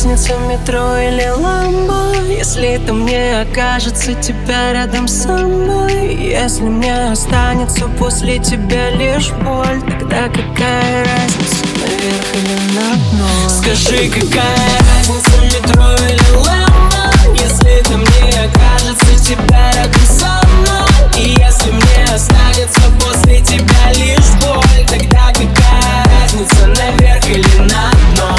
разница, метро или ламбо, если это мне окажется тебя рядом со мной? Если мне останется после тебя лишь боль, тогда какая разница, наверх или на дно? Скажи, какая разница, метро или ламбо, если это мне окажется тебя рядом со мной? И если мне останется после тебя лишь боль, тогда какая разница, наверх или на дно?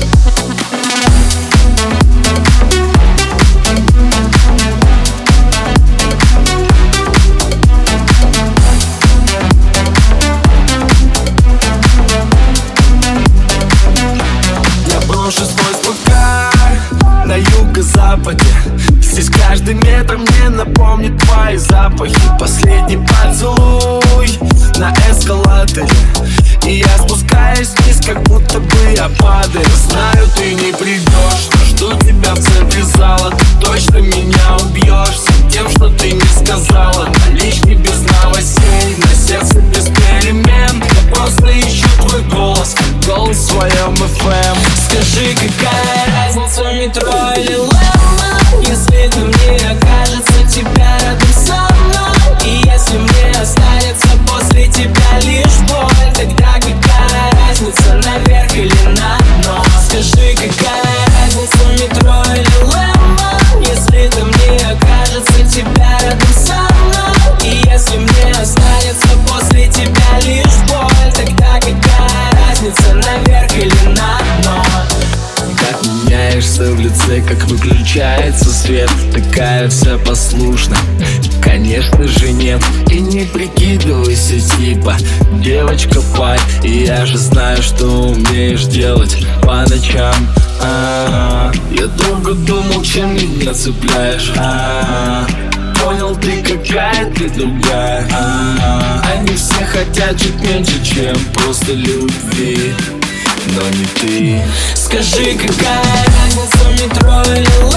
На юго-западе здесь каждый метр мне напомнит твои запахи. Последний поцелуй на эскалаторе, и я спускаюсь вниз, как будто бы я падаю. Знаю, ты не придешь, но жду тебя в центре зала. Ты точно меня убьешь всем тем, что ты не сказала. Наличный без новостей, на сердце без перемен. Я просто ищу твой голос, голос в своем FM. Скажи, какая разница, метро или ламбо, если это мне окажется тебя рядом со мной? И если мне останется после тебя лишь боль, тогда какая разница, наверх или на дно? Скажи, какая разница, метро или ламбо, если это мне окажется тебя рядом со мной? И если мне останется после тебя лишь боль, тогда какая разница, наверх или на дно? Как меняешься в лице, как выключается свет. Такая вся послушная, конечно же нет. И не прикидывайся типа девочка пай. И я же знаю, что умеешь делать по ночам. Я долго думал, чем меня цепляешь. Понял, ты какая, ты другая. Они все хотят чуть меньше, чем просто любви, но не ты. Скажи, какая разница, метро или